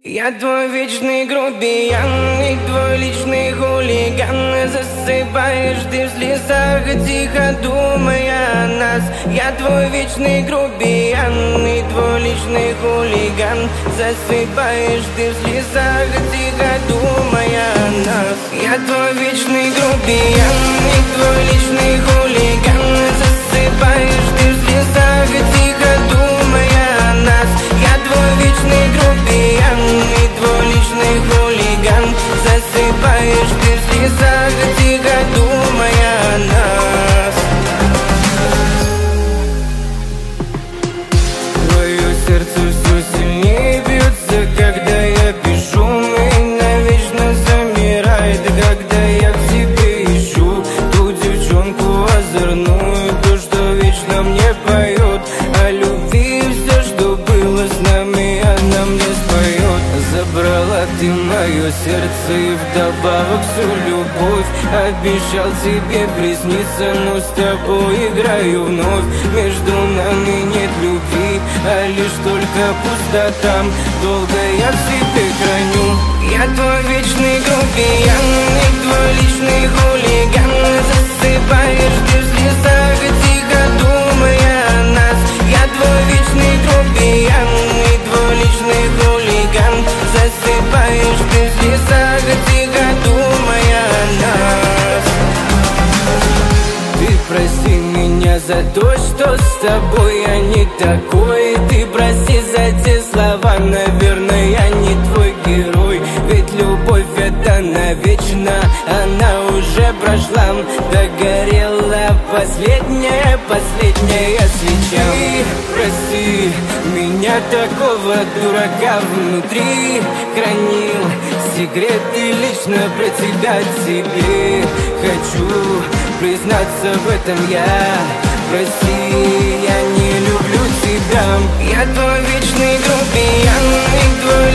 Я твой вечный грубиян и твой личный хулиган. Засыпаешь ты в слезах, тихо думая о нас. Я твой вечный грубиян и твой личный хулиган. Засыпаешь ты в слезах, тихо думая о нас. Я твой вечный грубиян и твой личный хулиган. Засыпаешь ты в слезах, тихо думая о нас. Я твой вечный грубиян и твой личный хулиган. Засыпаешь ты в слезах, тихо думая о нас. Твое сердце все сильнее бьется, когда я пишу. И навечно замирает, когда я в тебе ищу ту девчонку озорную, ту, что вечно мне поет о любви. Все, что было с нами, она мне споет. Забрала ты мое сердце и вдобавок всю любовь. Обещал тебе присниться, но с тобой играю вновь. Между нами нет любви, а лишь только пустота. Долго я в себе храню. Я твой вечный грубиян и твой личный хулиган. Засыпаешь ты в слезах, тихо думая о нас. Я твой вечный грубиян и твой личный хулиган. Засыпаешь ты в слезах, тихо думая о нас. Ты прости меня за то, что с тобой я не такой. Ты прости за те слова, наверное, я не твой герой. Ведь любовь это навечно, она уже прошла. Догорела последняя свеча. Ты прости меня, такого дурака внутри. Хранил секреты лично про тебя тебе. Хочу признаться в этом я. Прости, я не люблю тебя. Я твой вечный грубиян и твой